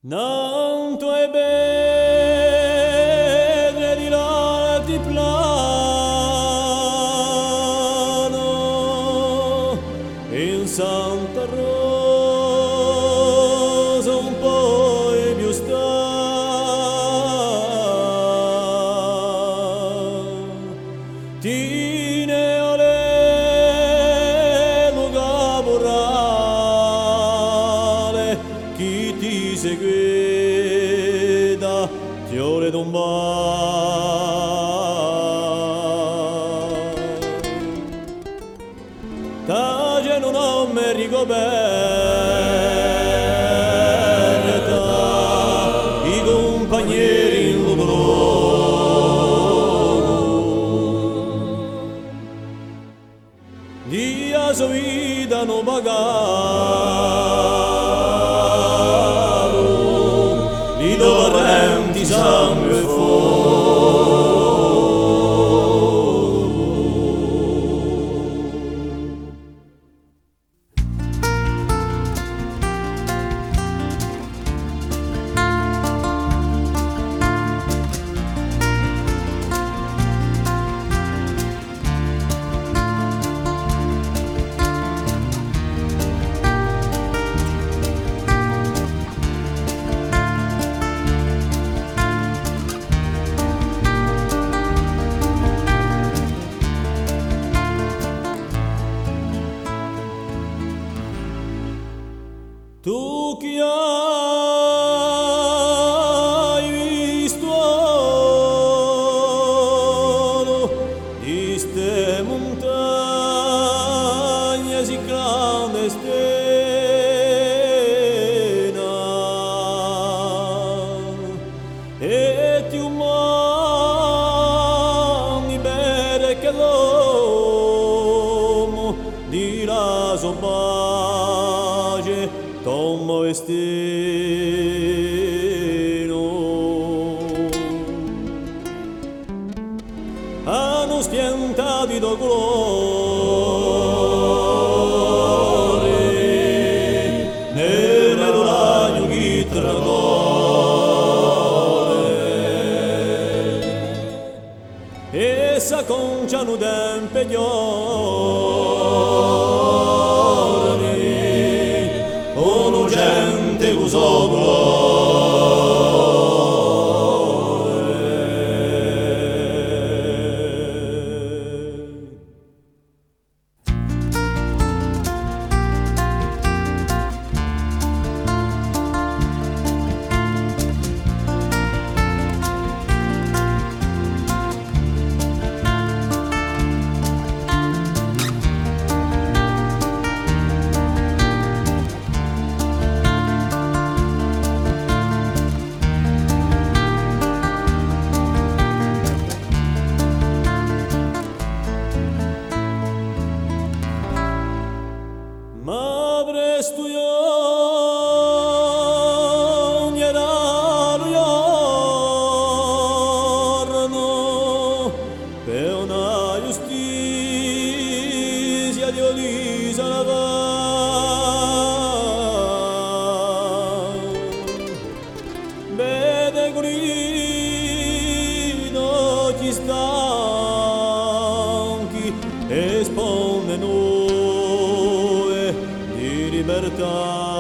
Nanto è bene di l'altiplano in Santa Rosa un po' è più sta tine ole luga morale chi ti seguida ti ore domba Tace non ho me ricoperta i compagneri in luogo di a sua vita non pagavo li torrenti sangue e fuoco Tu chi hai visto di ste montagne si grande stena e ti umani bere che l'uomo di la sua pace Tommo vestino hanno spiantato i tuoi colori nel ragno chi traditore e s'acconciano tempe Ono gente usò Ma presto io era lo giorno per una giustizia di Olisa la vede grino ci stanchi espondono libertà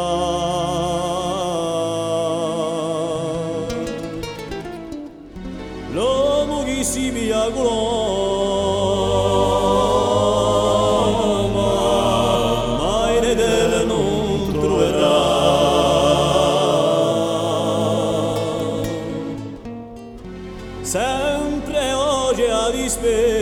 l'uomo che si viagolò mai nedele non troverà sempre oggi a dispetto